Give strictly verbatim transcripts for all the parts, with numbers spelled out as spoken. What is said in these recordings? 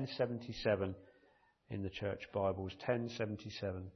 seventy-seven in the church Bibles, ten seventy-seven.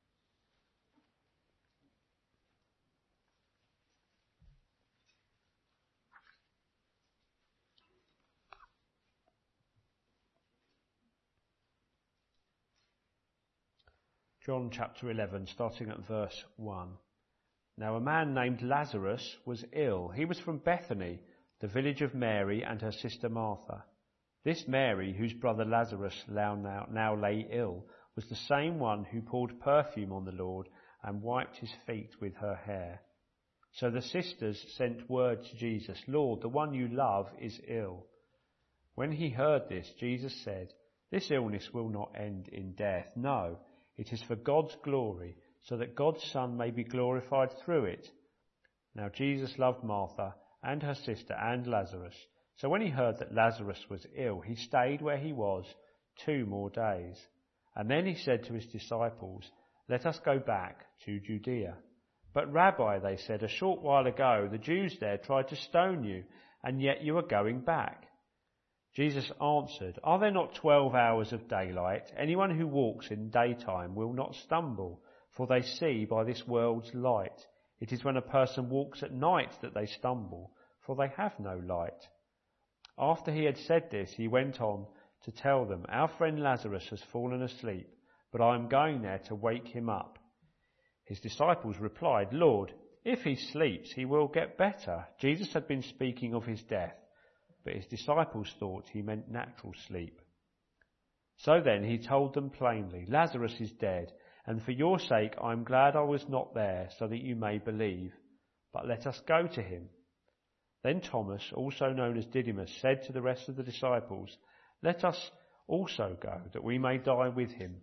John chapter eleven, starting at verse one. Now a man named Lazarus was ill. He was from Bethany, the village of Mary and her sister Martha. This Mary, whose brother Lazarus now, now lay ill, was the same one who poured perfume on the Lord and wiped his feet with her hair. So the sisters sent word to Jesus, Lord, the one you love is ill. When he heard this, Jesus said, This illness will not end in death. No, it is for God's glory, so that God's Son may be glorified through it. Now Jesus loved Martha and her sister and Lazarus. So when he heard that Lazarus was ill, he stayed where he was two more days. And then he said to his disciples, Let us go back to Judea. But Rabbi, they said, a short while ago the Jews there tried to stone you, and yet you are going back. Jesus answered, Are there not twelve hours of daylight? Anyone who walks in daytime will not stumble, for they see by this world's light. It is when a person walks at night that they stumble, for they have no light. After he had said this, he went on to tell them, Our friend Lazarus has fallen asleep, but I am going there to wake him up. His disciples replied, Lord, if he sleeps, he will get better. Jesus had been speaking of his death, but his disciples thought he meant natural sleep. So then he told them plainly, Lazarus is dead, and for your sake I am glad I was not there, so that you may believe. But let us go to him. Then Thomas, also known as Didymus, said to the rest of the disciples, Let us also go, that we may die with him.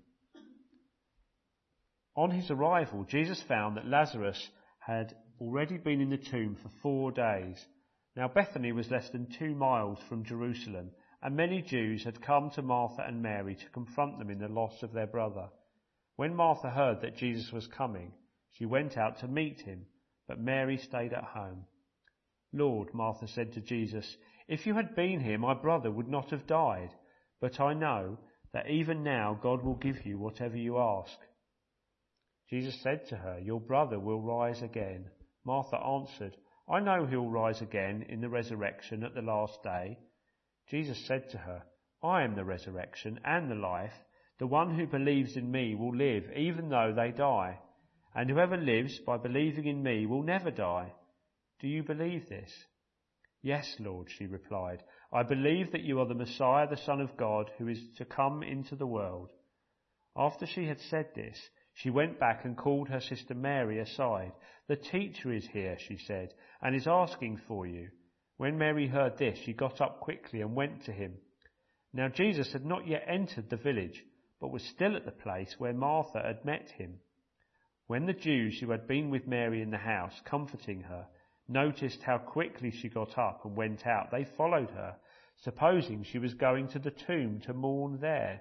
On his arrival, Jesus found that Lazarus had already been in the tomb for four days. Now Bethany was less than two miles from Jerusalem, and many Jews had come to Martha and Mary to confront them in the loss of their brother. When Martha heard that Jesus was coming, she went out to meet him, but Mary stayed at home. Lord, Martha said to Jesus, if you had been here, my brother would not have died. But I know that even now God will give you whatever you ask. Jesus said to her, Your brother will rise again. Martha answered, I know he'll rise again in the resurrection at the last day. Jesus said to her, I am the resurrection and the life. The one who believes in me will live even though they die. And whoever lives by believing in me will never die. Do you believe this? Yes, Lord, she replied. I believe that you are the Messiah, the Son of God, who is to come into the world. After she had said this, she went back and called her sister Mary aside. The teacher is here, she said, and is asking for you. When Mary heard this, she got up quickly and went to him. Now Jesus had not yet entered the village, but was still at the place where Martha had met him. When the Jews who had been with Mary in the house, comforting her, noticed how quickly she got up and went out, they followed her, supposing she was going to the tomb to mourn there.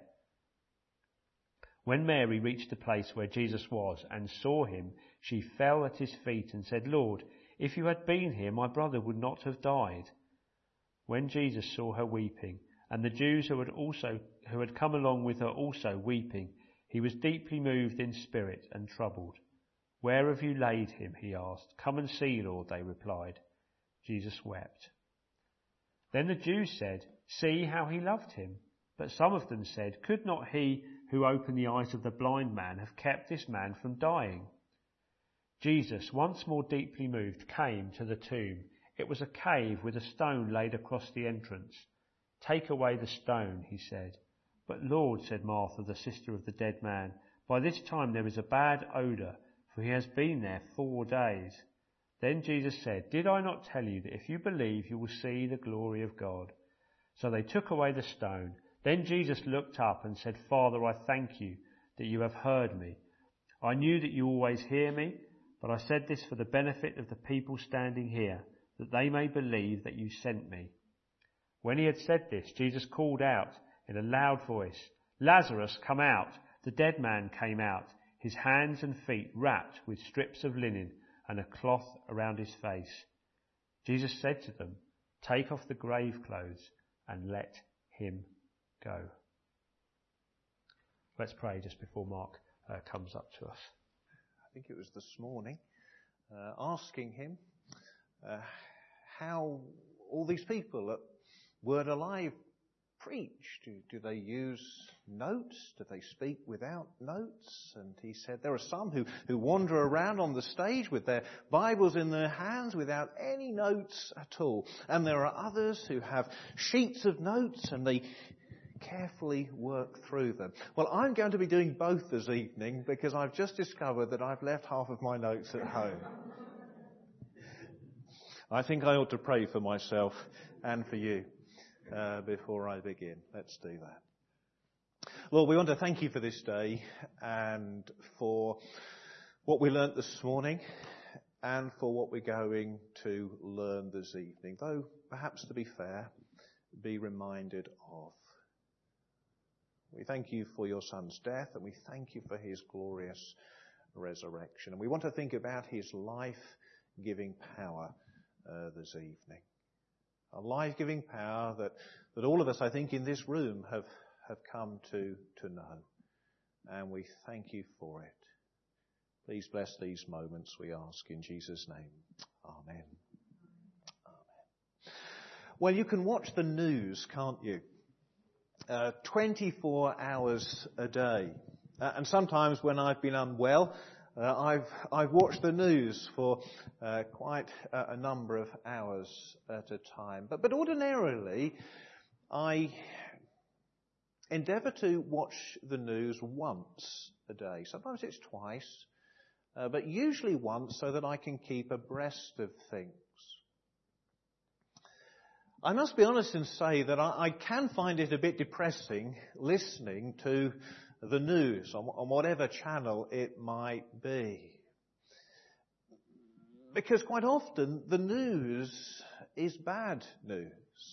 When Mary reached the place where Jesus was and saw him, she fell at his feet and said, Lord, if you had been here, my brother would not have died. When Jesus saw her weeping, and the Jews who had also who had come along with her also weeping, he was deeply moved in spirit and troubled. Where have you laid him? He asked. Come and see, Lord, they replied. Jesus wept. Then the Jews said, See how he loved him. But some of them said, Could not he who opened the eyes of the blind man have kept this man from dying? Jesus, once more deeply moved, came to the tomb. It was a cave with a stone laid across the entrance. Take away the stone, he said. But Lord, said Martha, the sister of the dead man, by this time there is a bad odour, for he has been there four days. Then Jesus said, Did I not tell you that if you believe you will see the glory of God? So they took away the stone. Then Jesus looked up and said, Father, I thank you that you have heard me. I knew that you always hear me, but I said this for the benefit of the people standing here, that they may believe that you sent me. When he had said this, Jesus called out in a loud voice, Lazarus, come out. The dead man came out, his hands and feet wrapped with strips of linen and a cloth around his face. Jesus said to them, Take off the grave clothes and let him go. Let's pray just before Mark uh, comes up to us. I think it was this morning, uh, asking him uh, how all these people at Word Alive preach. Do, do they use notes? Do they speak without notes? And he said there are some who, who wander around on the stage with their Bibles in their hands without any notes at all. And there are others who have sheets of notes and they carefully work through them. Well, I'm going to be doing both this evening because I've just discovered that I've left half of my notes at home. I think I ought to pray for myself and for you uh, before I begin. Let's do that. Lord, we want to thank you for this day and for what we learnt this morning and for what we're going to learn this evening, though perhaps to be fair, be reminded of. We thank you for your Son's death and we thank you for his glorious resurrection. And we want to think about his life-giving power uh, this evening. A life-giving power that, that all of us, I think, in this room have, have come to, to know. And we thank you for it. Please bless these moments, we ask in Jesus' name. Amen. Amen. Well, you can watch the news, can't you? Uh, twenty-four hours a day. Uh, and sometimes when I've been unwell, uh, I've, I've watched the news for uh, quite a, a number of hours at a time. But, but ordinarily, I endeavour to watch the news once a day. Sometimes it's twice, uh, but usually once so that I can keep abreast of things. I must be honest and say that I, I can find it a bit depressing listening to the news on, on whatever channel it might be. Because quite often the news is bad news.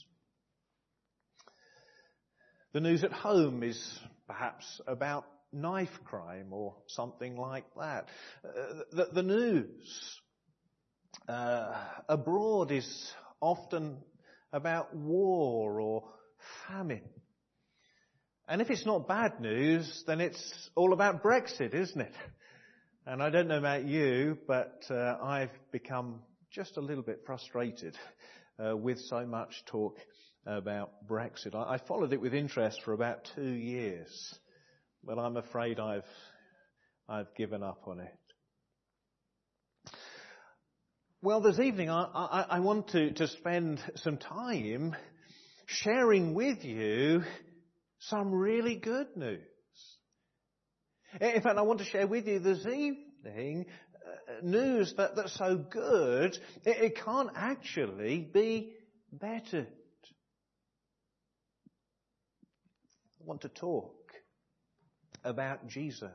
The news at home is perhaps about knife crime or something like that. Uh, the, the news uh, abroad is often about war or famine. And if it's not bad news, then it's all about Brexit, isn't it? And I don't know about you, but uh, I've become just a little bit frustrated uh, with so much talk about Brexit. I, I followed it with interest for about two years, but I'm afraid I've I've given up on it. Well, this evening I, I, I want to, to spend some time sharing with you some really good news. In fact, I want to share with you this evening uh, news that, that's so good it, it can't actually be bettered. I want to talk about Jesus,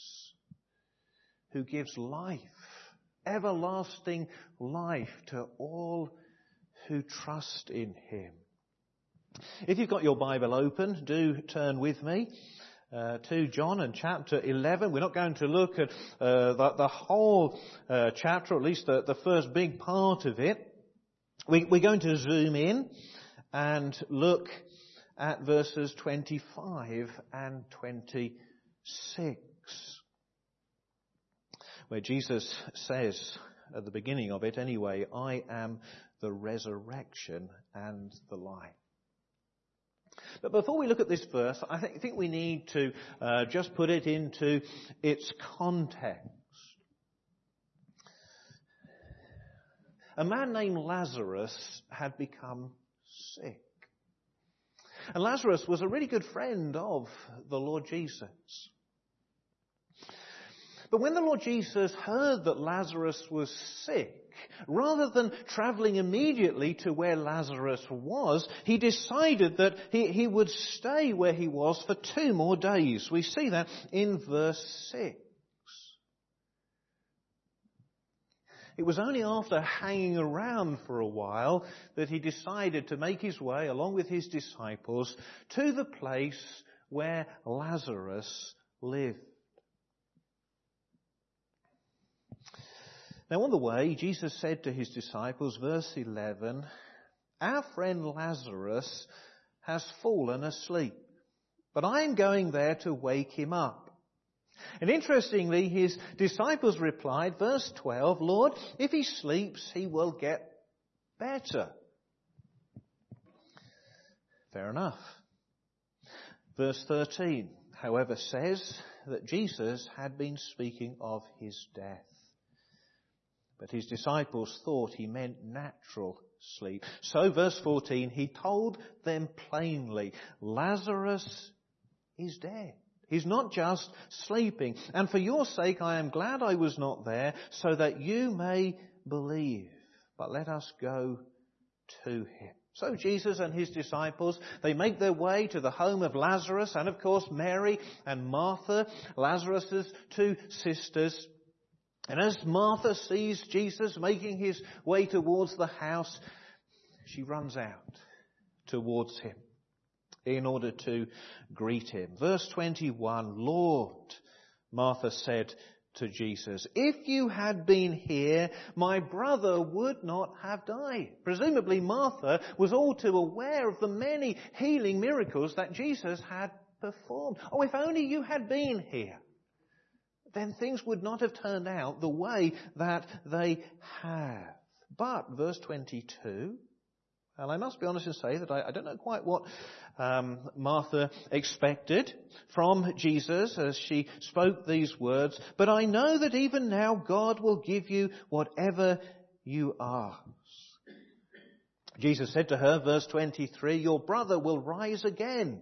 who gives life, everlasting life to all who trust in him. If you've got your Bible open, do turn with me uh, to John and chapter eleven. We're not going to look at uh, the, the whole uh, chapter, or at least the, the first big part of it. We, we're going to zoom in and look at verses twenty-five and twenty-six. Where Jesus says, at the beginning of it anyway, I am the resurrection and the life. But before we look at this verse, I think, think we need to uh, just put it into its context. A man named Lazarus had become sick. And Lazarus was a really good friend of the Lord Jesus. But when the Lord Jesus heard that Lazarus was sick, rather than travelling immediately to where Lazarus was, he decided that he, he would stay where he was for two more days. We see that in verse six. It was only after hanging around for a while that he decided to make his way, along with his disciples, to the place where Lazarus lived. Now on the way, Jesus said to his disciples, verse eleven, our friend Lazarus has fallen asleep, but I'm going there to wake him up." And interestingly, his disciples replied, verse twelve, "Lord, if he sleeps, he will get better." Fair enough. Verse thirteen, however, says that Jesus had been speaking of his death. But his disciples thought he meant natural sleep. So, verse fourteen, he told them plainly, "Lazarus is dead. He's not just sleeping. And for your sake I am glad I was not there, so that you may believe. But let us go to him." So Jesus and his disciples, they make their way to the home of Lazarus, and of course Mary and Martha, Lazarus' two sisters. And as Martha sees Jesus making his way towards the house, she runs out towards him in order to greet him. Verse twenty-one, "Lord," Martha said to Jesus, "if you had been here, my brother would not have died." Presumably Martha was all too aware of the many healing miracles that Jesus had performed. "Oh, if only you had been here, then things would not have turned out the way that they have." But, verse twenty-two, and I must be honest and say that I, I don't know quite what um, Martha expected from Jesus as she spoke these words, "But I know that even now God will give you whatever you ask." Jesus said to her, verse twenty-three, "Your brother will rise again."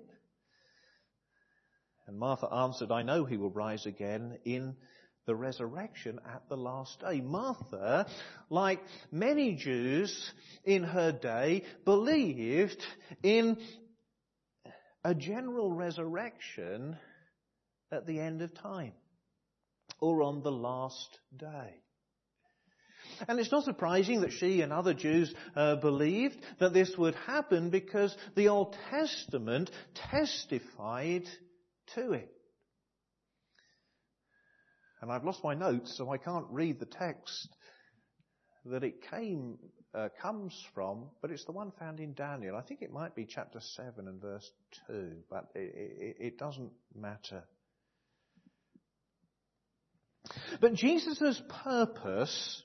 And Martha answered, "I know he will rise again in the resurrection at the last day." Martha, like many Jews in her day, believed in a general resurrection at the end of time, or on the last day. And it's not surprising that she and other Jews uh, believed that this would happen, because the Old Testament testified to it. And I've lost my notes, so I can't read the text that it came uh, comes from, but it's the one found in Daniel. I think it might be chapter seven and verse two, but it, it, it doesn't matter. But Jesus' purpose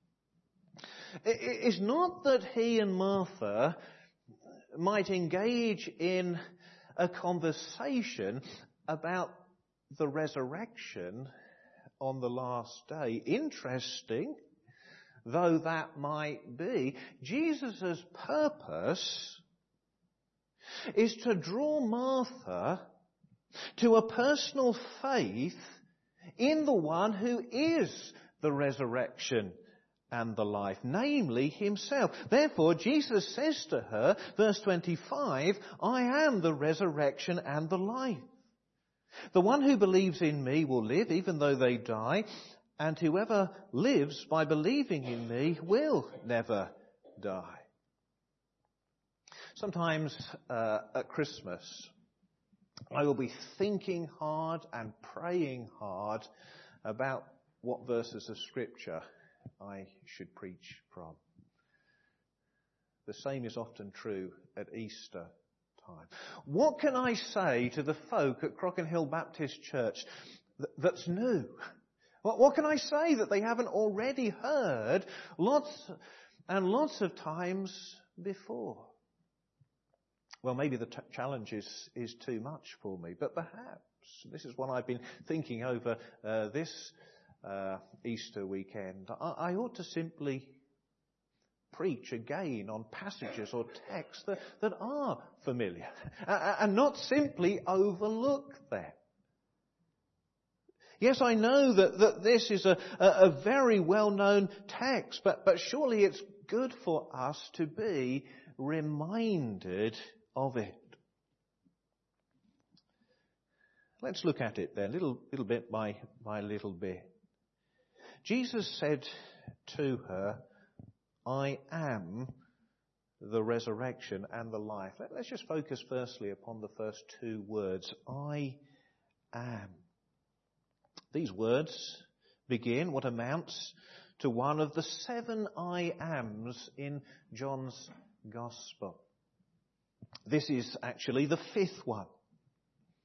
is not that he and Martha might engage in a conversation about the resurrection on the last day. Interesting though that might be, Jesus' purpose is to draw Martha to a personal faith in the one who is the resurrection and the life, namely himself. Therefore, Jesus says to her, verse twenty-five, "I am the resurrection and the life. The one who believes in me will live even though they die, and whoever lives by believing in me will never die." Sometimes uh, at Christmas, I will be thinking hard and praying hard about what verses of Scripture I should preach from. The same is often true at Easter time. What can I say to the folk at Crockenhill Baptist Church that's new? What can I say that they haven't already heard lots and lots of times before? Well, maybe the t- challenge is, is too much for me, but perhaps this is what I've been thinking over uh, this uh, Easter weekend. I, I ought to simply preach again on passages or texts that, that are familiar and not simply overlook them. Yes, I know that, that this is a, a, a very well-known text, but, but surely it's good for us to be reminded of it. Let's look at it then, little, little bit by, by little bit. Jesus said to her, "I am the resurrection and the life." Let, let's just focus firstly upon the first two words, "I am." These words begin what amounts to one of the seven I ams in John's Gospel. This is actually the fifth one.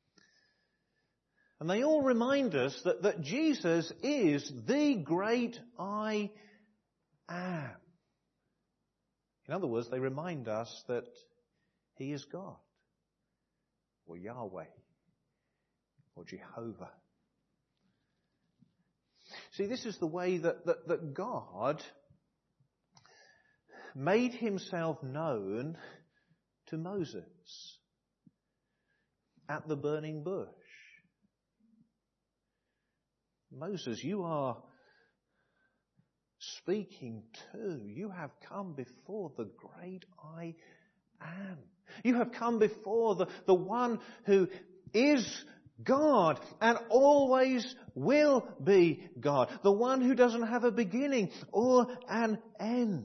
And they all remind us that, that Jesus is the great I am. In other words, they remind us that he is God, or Yahweh, or Jehovah. See, this is the way that, that, that God made himself known to Moses at the burning bush. Moses, you are speaking to, you have come before the great I am. You have come before the, the one who is God and always will be God. The one who doesn't have a beginning or an end.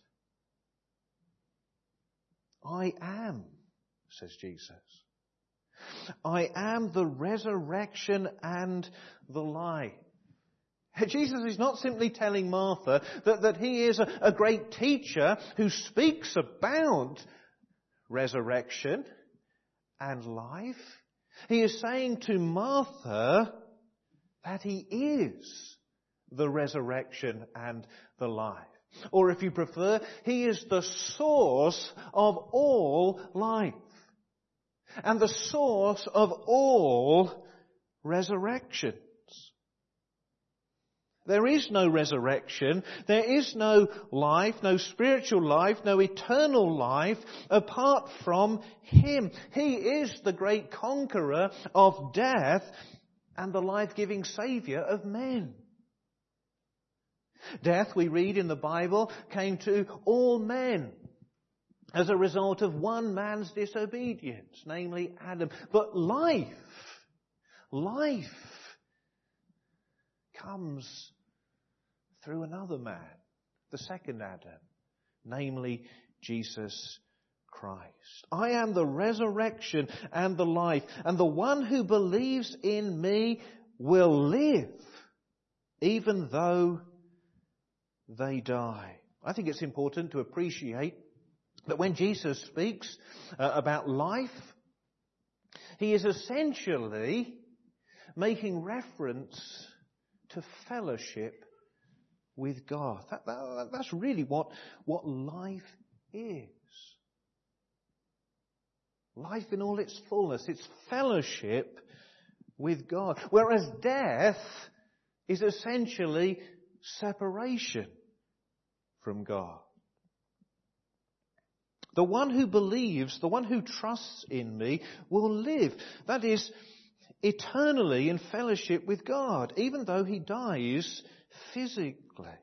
I am, says Jesus. I am the resurrection and the life. Jesus is not simply telling Martha that, that he is a, a great teacher who speaks about resurrection and life. He is saying to Martha that he is the resurrection and the life. Or if you prefer, he is the source of all life and the source of all resurrections. There is no resurrection, there is no life, no spiritual life, no eternal life apart from him. He is the great conqueror of death and the life-giving Saviour of men. Death, we read in the Bible, came to all men as a result of one man's disobedience, namely Adam. But life, life comes through another man, the second Adam, namely Jesus Christ. I am the resurrection and the life, and the one who believes in me will live, even though they die. I think it's important to appreciate that when Jesus speaks uh, about life, he is essentially making reference to fellowship with God. That, that, that's really what, what life is. Life in all its fullness. It's fellowship with God. Whereas death is essentially separation from God. The one who believes, the one who trusts in me will live. That is, eternally in fellowship with God, even though he dies physically.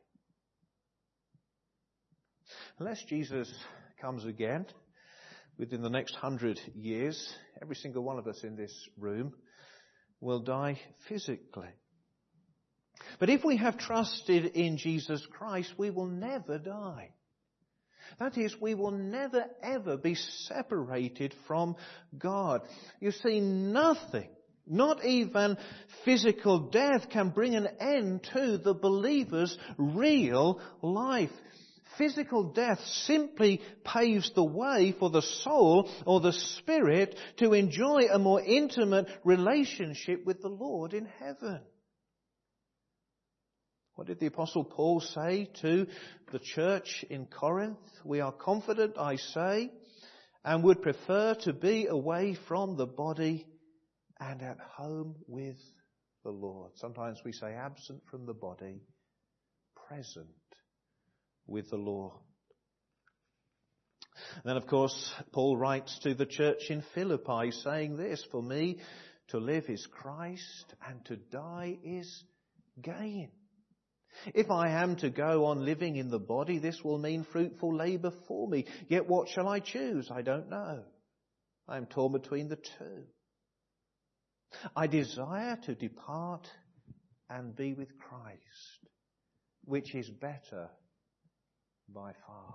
Unless Jesus comes again within the next hundred years, every single one of us in this room will die physically. But if we have trusted in Jesus Christ, we will never die. That is, we will never ever be separated from God. You see, nothing, not even physical death, can bring an end to the believer's real life. Physical death simply paves the way for the soul or the spirit to enjoy a more intimate relationship with the Lord in heaven. What did the Apostle Paul say to the church in Corinth? We are confident, I say, and would prefer to be away from the body and at home with the Lord. Sometimes we say absent from the body, present with the Lord. And then, of course, Paul writes to the church in Philippi saying this, for me to live is Christ and to die is gain. If I am to go on living in the body, this will mean fruitful labour for me. Yet what shall I choose? I don't know. I am torn between the two. I desire to depart and be with Christ, which is better by far.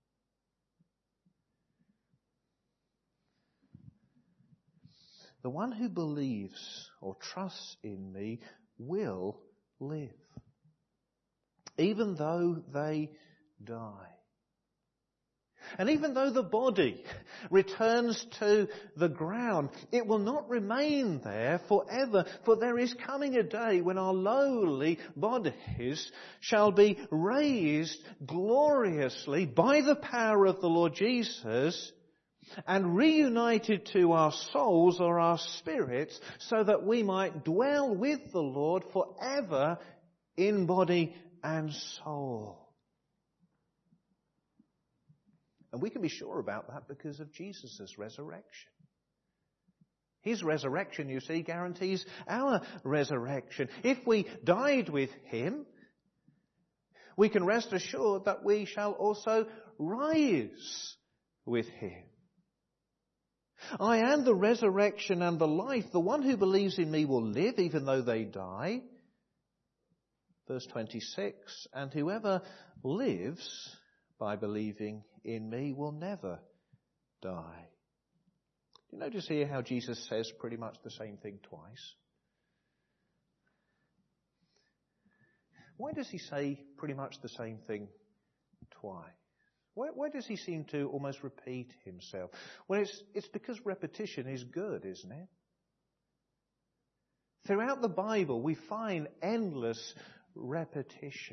The one who believes or trusts in me will live, even though they die. And even though the body returns to the ground, it will not remain there forever, for there is coming a day when our lowly bodies shall be raised gloriously by the power of the Lord Jesus and reunited to our souls or our spirits, so that we might dwell with the Lord forever in body and soul. And we can be sure about that because of Jesus' resurrection. His resurrection, you see, guarantees our resurrection. If we died with him, we can rest assured that we shall also rise with him. I am the resurrection and the life. The one who believes in me will live even though they die. Verse twenty-six, and whoever lives by believing in me will never die. You notice here how Jesus says pretty much the same thing twice. Why does he say pretty much the same thing twice? Why, why does he seem to almost repeat himself? Well, it's, it's because repetition is good, isn't it? Throughout the Bible, we find endless repetition.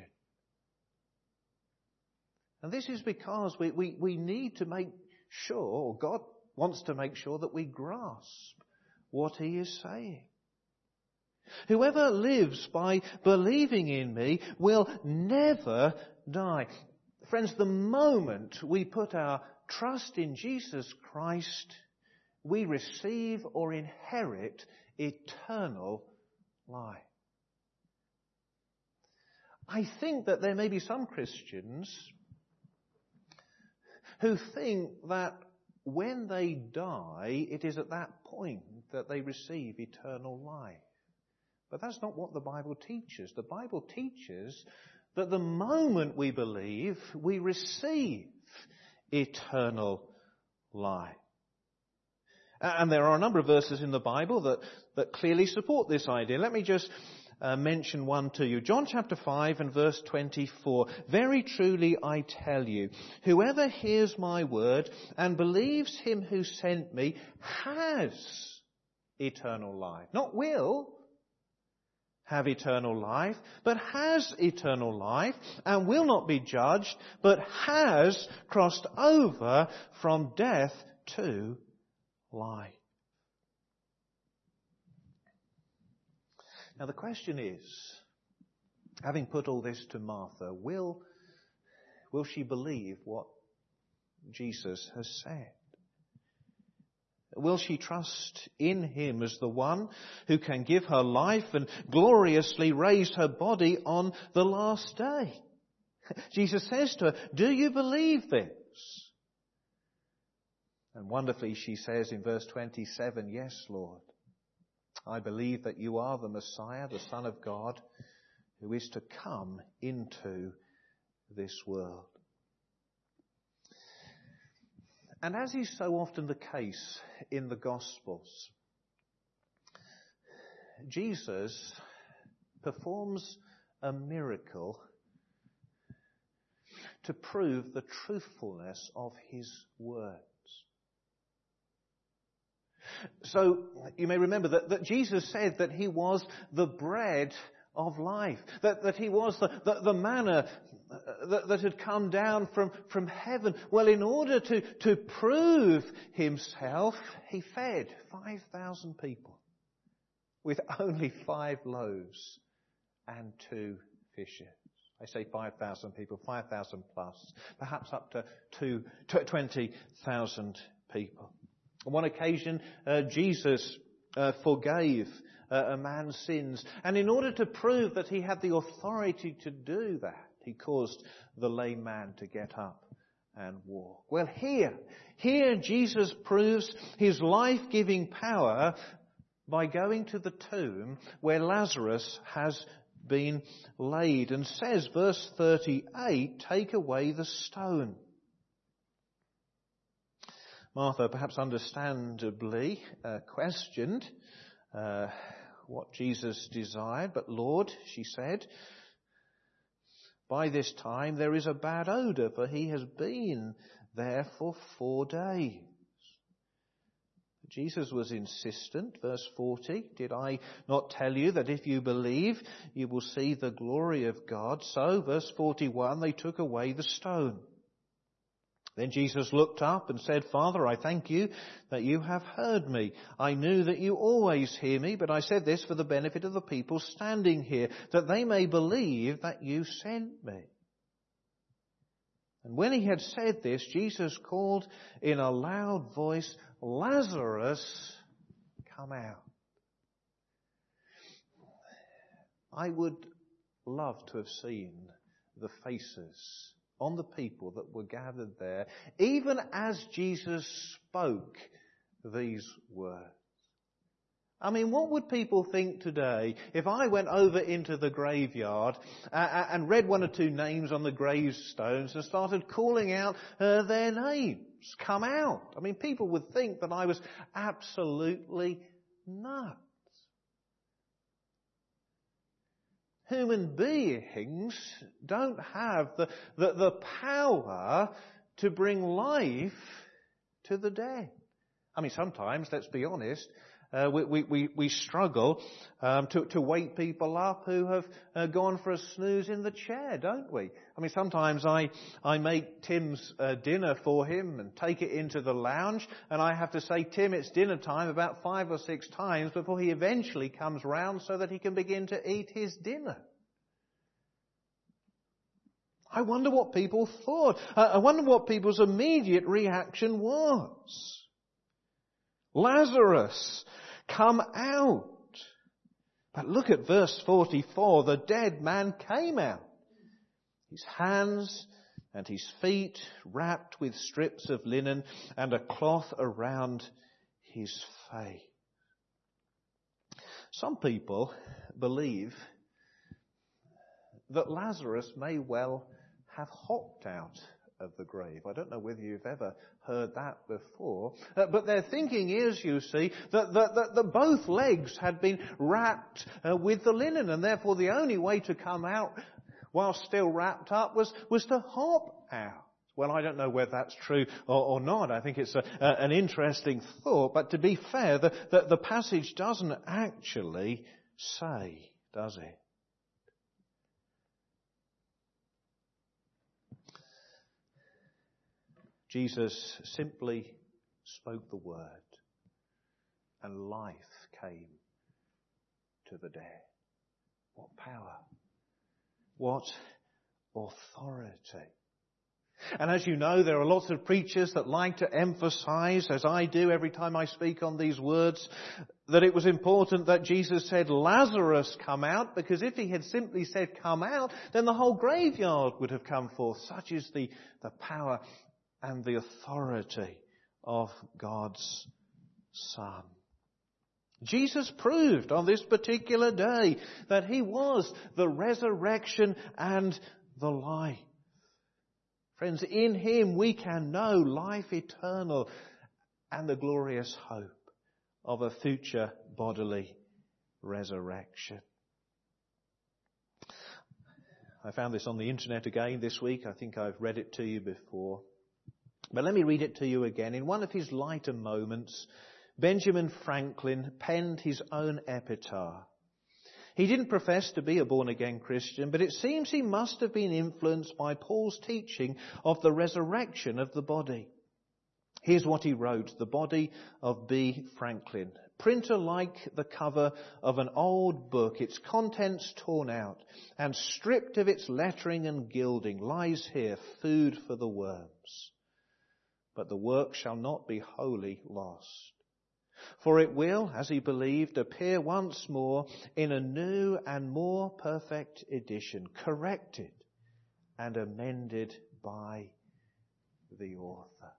And this is because we, we, we need to make sure, or God wants to make sure, that we grasp what he is saying. Whoever lives by believing in me will never die. Friends, the moment we put our trust in Jesus Christ, we receive or inherit eternal life. I think that there may be some Christians who think that when they die, it is at that point that they receive eternal life. But that's not what the Bible teaches. The Bible teaches that the moment we believe, we receive eternal life. And there are a number of verses in the Bible that, that clearly support this idea. Let me just uh, mention one to you. John chapter five and verse twenty-four. Very truly I tell you, whoever hears my word and believes him who sent me has eternal life. Not will have eternal life, but has eternal life and will not be judged, but has crossed over from death to life. Now the question is, having put all this to Martha, will, will she believe what Jesus has said? Will she trust in him as the one who can give her life and gloriously raise her body on the last day? Jesus says to her, do you believe this? And wonderfully she says in verse twenty-seven, yes, Lord, I believe that you are the Messiah, the Son of God, who is to come into this world. And as is so often the case in the Gospels, Jesus performs a miracle to prove the truthfulness of his words. So you may remember that, that Jesus said that he was the bread of life, that, that he was the, the, the manna that, that had come down from, from heaven. Well, in order to, to prove himself, he fed five thousand people with only five loaves and two fishes. I say five thousand people, five thousand plus, perhaps up to two, twenty thousand people. On one occasion, uh, Jesus uh, forgave uh, a man's sins. And in order to prove that he had the authority to do that, he caused the lame man to get up and walk. Well, here, here Jesus proves his life-giving power by going to the tomb where Lazarus has been laid, and says, verse thirty-eight, take away the stone. Martha, perhaps understandably, uh, questioned uh, what Jesus desired. But Lord, she said, by this time there is a bad odour, for he has been there for four days. Jesus was insistent. Verse forty, did I not tell you that if you believe, you will see the glory of God? So, verse forty-one, they took away the stone. Then Jesus looked up and said, Father, I thank you that you have heard me. I knew that you always hear me, but I said this for the benefit of the people standing here, that they may believe that you sent me. And when he had said this, Jesus called in a loud voice, Lazarus, come out. I would love to have seen the faces on the people that were gathered there, even as Jesus spoke these words. I mean, what would people think today if I went over into the graveyard and read one or two names on the gravestones and started calling out uh, their names? Come out. I mean, people would think that I was absolutely nuts. Human beings don't have the, the, the power to bring life to the dead. I mean, sometimes, let's be honest, uh, we, we, we, we struggle um, to, to wake people up who have uh, gone for a snooze in the chair, don't we? I mean, sometimes I, I make Tim's uh, dinner for him and take it into the lounge, and I have to say, Tim, it's dinner time about five or six times before he eventually comes round so that he can begin to eat his dinner. I wonder what people thought. I wonder what people's immediate reaction was. Lazarus, come out. But look at verse forty-four. The dead man came out. His hands and his feet wrapped with strips of linen and a cloth around his face. Some people believe that Lazarus may well have hopped out of the grave. I don't know whether you've ever heard that before. Uh, but their thinking is, you see, that, that, that, that both legs had been wrapped uh, with the linen, and therefore the only way to come out while still wrapped up was, was to hop out. Well, I don't know whether that's true or, or not. I think it's a, a, an interesting thought. But to be fair, the, the, the passage doesn't actually say, does it? Jesus simply spoke the word and life came to the dead. What power! What authority! And as you know, there are lots of preachers that like to emphasize, as I do every time I speak on these words, that it was important that Jesus said, Lazarus, come out, because if he had simply said, come out, then the whole graveyard would have come forth. Such is the, the power and the authority of God's Son. Jesus proved on this particular day that he was the resurrection and the life. Friends, in him we can know life eternal and the glorious hope of a future bodily resurrection. I found this on the internet again this week. I think I've read it to you before. But let me read it to you again. In one of his lighter moments, Benjamin Franklin penned his own epitaph. He didn't profess to be a born-again Christian, but it seems he must have been influenced by Paul's teaching of the resurrection of the body. Here's what he wrote, the body of B. Franklin. Printer like the cover of an old book, its contents torn out, and stripped of its lettering and gilding, lies here, food for the worms. But the work shall not be wholly lost. For it will, as he believed, appear once more in a new and more perfect edition, corrected and amended by the author.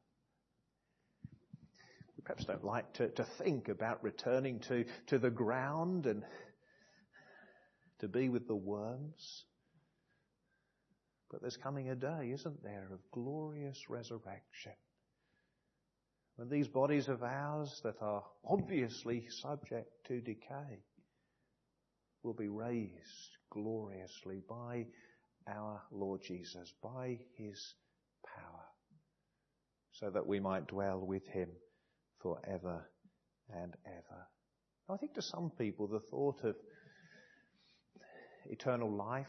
We perhaps don't like to, to think about returning to, to the ground and to be with the worms. But there's coming a day, isn't there, of glorious resurrection, when these bodies of ours that are obviously subject to decay will be raised gloriously by our Lord Jesus, by his power. so that we might dwell with him forever and ever. I think to some people the thought of eternal life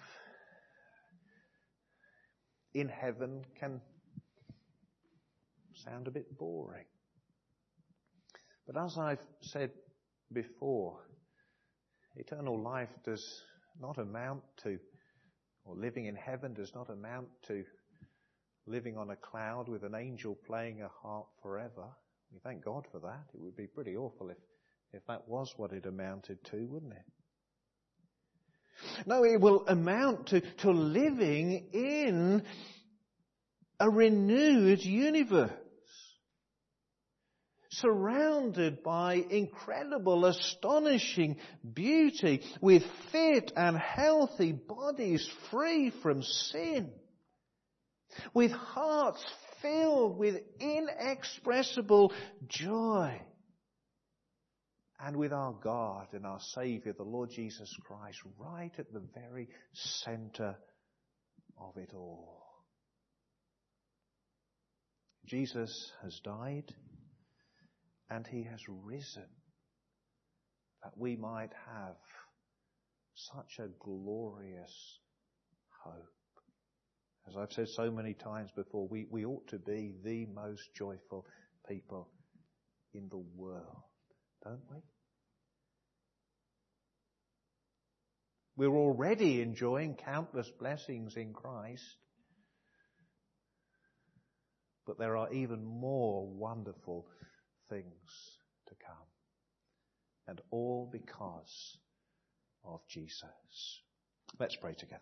in heaven can sound a bit boring. But as I've said before, eternal life does not amount to, or living in heaven does not amount to living on a cloud with an angel playing a harp forever. We thank God for that. It would be pretty awful if, if that was what it amounted to, wouldn't it? No, it will amount to, to living in a renewed universe, surrounded by incredible, astonishing beauty, with fit and healthy bodies free from sin, with hearts filled with inexpressible joy, and with our God and our Saviour, the Lord Jesus Christ, right at the very centre of it all. Jesus has died and he has risen that we might have such a glorious hope. As I've said so many times before, we, we ought to be the most joyful people in the world, don't we? We're already enjoying countless blessings in Christ, but there are even more wonderful things to come. And all because of Jesus. Let's pray together.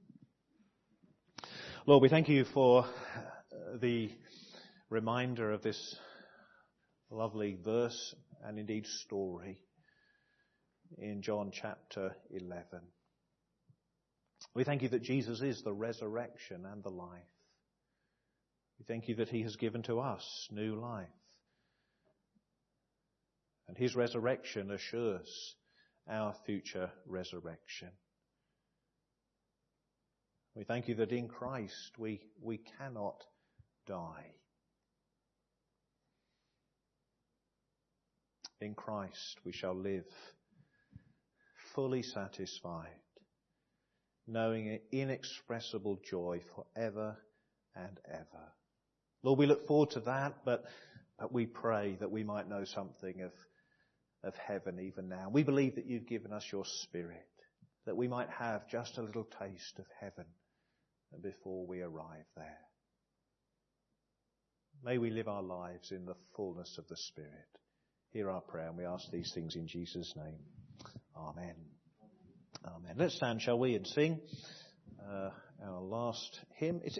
Lord, we thank you for the reminder of this lovely verse and indeed story in John chapter eleven. We thank you that Jesus is the resurrection and the life. We thank you that he has given to us new life. And his resurrection assures our future resurrection. We thank you that in Christ we, we cannot die. In Christ we shall live fully satisfied, knowing an inexpressible joy forever and ever. Lord, we look forward to that, but, but we pray that we might know something of, of heaven even now. We believe that you've given us your Spirit, that we might have just a little taste of heaven before we arrive there. May we live our lives in the fullness of the Spirit. Hear our prayer, and we ask these things in Jesus' name. Amen. Amen. Let's stand, shall we, and sing uh, our last hymn. It's